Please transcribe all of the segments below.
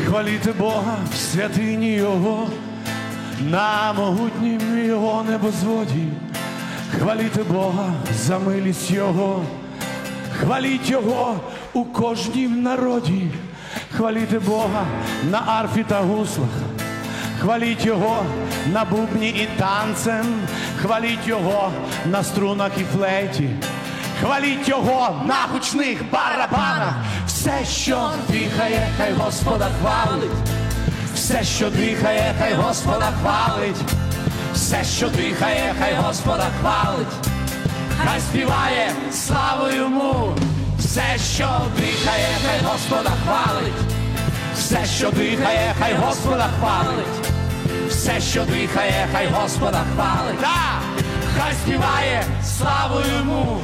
Хваліте Бога в святині Його, на могутнім Його небозводі. Хваліте Бога за милість Його, хваліть Його у кожнім народі. Хваліте Бога на арфі та гуслах, хваліть Його на бубні і танцем, хваліть Його на струнах і флейті, хваліть Його на гучних барабанах. Все, що дихає, хай Господа хвалить. Все, що дихає, хай Господа хвалить. Все, що дихає, хай Господа хвалить. Хай співає славу Йому. Все, що дихає, хай Господа хвалить. Все, що дихає, хай Господа хвалить. Все, що дихає, хай Господа хвалить. Да! Хай співає славу Йому.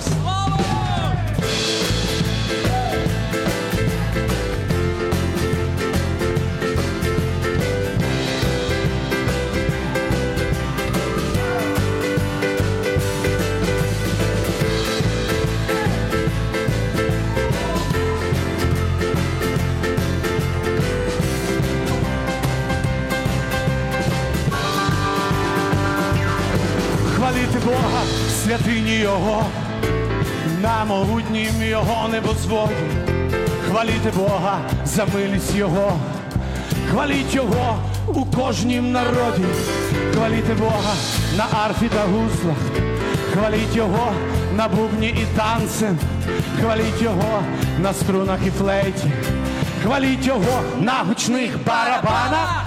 Хваліте Бога в святині Його, на могутнім Його небозводі. Хваліте Бога за милість Його, хваліть Його у кожнім народі. Хваліте Бога на арфі та гуслах, хваліть Його на бубні і танцем, хваліть Його на струнах і флейті, хваліть Його на гучних барабанах.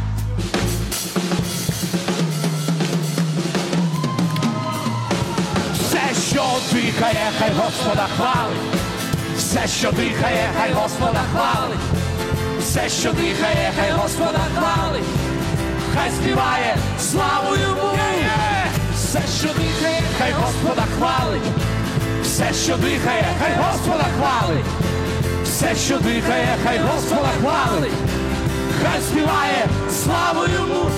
Все, що дихає, хай Господа хвалить. Все, що дихає, хай Господа хвалить. Все, що дихає, хай Господа хвалить. Хай співає славу Йому. Все, що дихає, хай Господа хвалить. Все, що дихає, хай Господа хвалить. Все, що дихає, хай Господа хвалить. Хай співає славу Йому.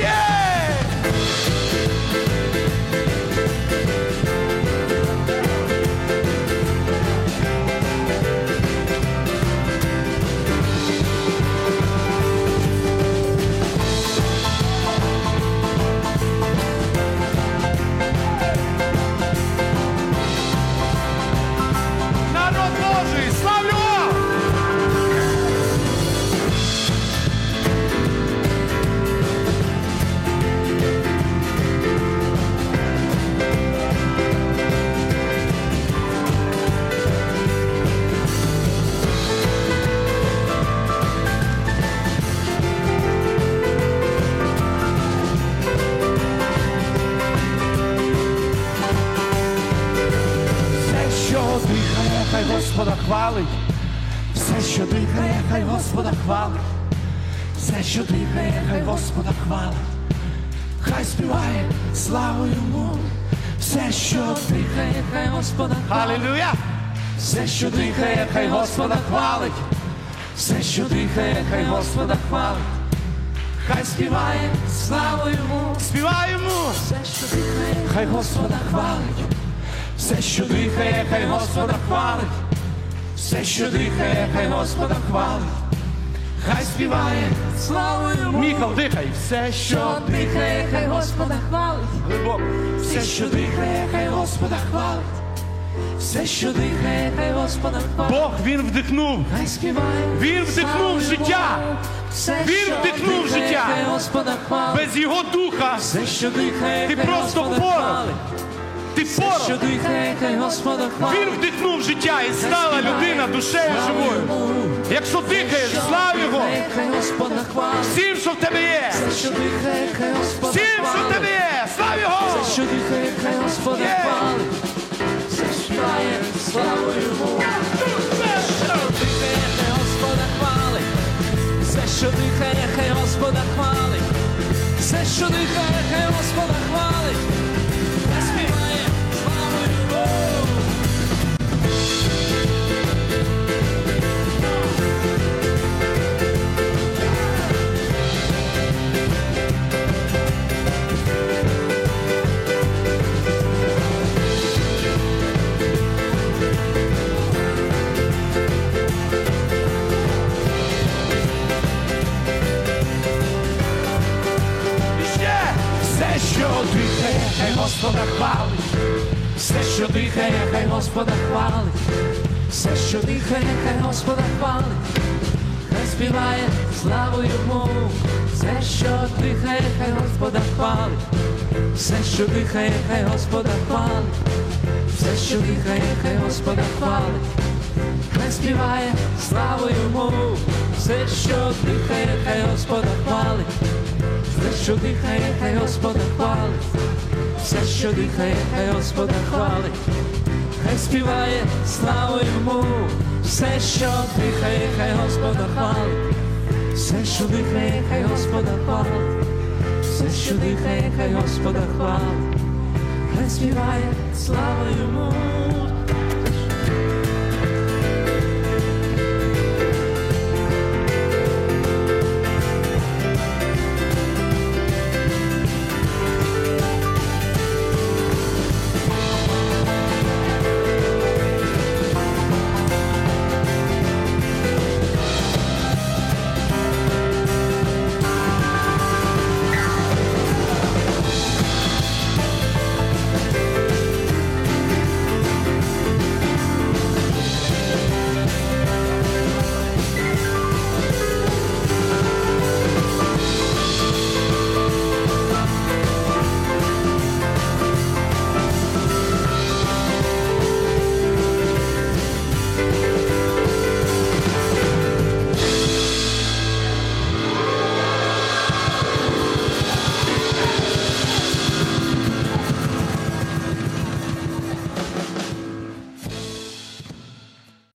Народ Божий, славлю! Хай Господа хвалить, все, що дихає, хай Господа хвалить, все, що дихає, хай Господа хвалить, хай співає славу Йому, все, що дихає, хай Господа хвалить. Алілуя! Все, що дихає, хай Господа хвалить, все, що дихає, хай Господа хвалить, хай співає славу Йому, співаємо, все, що дихає, хай Господа хвалить. Все, що дихає, хай Господа хвалить. Все, що дихає, хай Господа хвалить. Хай співає славу Йому. Міхал, дихай. Все, що дихає, хай Господа хвалить. Глибоко. Все, що дихає, хай Господа хвалить. Все, що дихає, хай Господа хвалить. Бог, Він вдихнув. Хай співає. Він вдихнув життя. Він вдихнув життя. Без Його духа все, що дихає, ти просто порох. Ти порох. Він вдихнув життя і стала людина душею живою. Якщо дихаєш, слав Його. Всім, що в тебе є. Всім, що в тебе є. Слав Його. Все, що дихає, хай Господа хвалить. Все, що дихає, славу Йому. Все, що дихає, хай Господа хвалить. Все, що дихає, хай Господа хвалить. Хай співає славу Йому. Господа хвалить. Все, що дихає, хай Господа хвалить. Все, що дихає, хай Господа хвалить. Хай співає славу йому. Все, що дихає, хай Господа хвалить. Все, що дихає, хай Господа хвалить. Все, що дихає, хай Господа хвалить. Хай співає славу йому. Все, що дихає, хай Господа хвалить. Все, що дихає, хай Господа хвалить. Все, що дихає, хай Господа хвалить. Хай співає славу йому. Все, що дихає, хай Господа хвалить. Все, що дихає, хай Господа хвалить. Все, що дихає, хай Господа хвалить. Хай співає славу йому.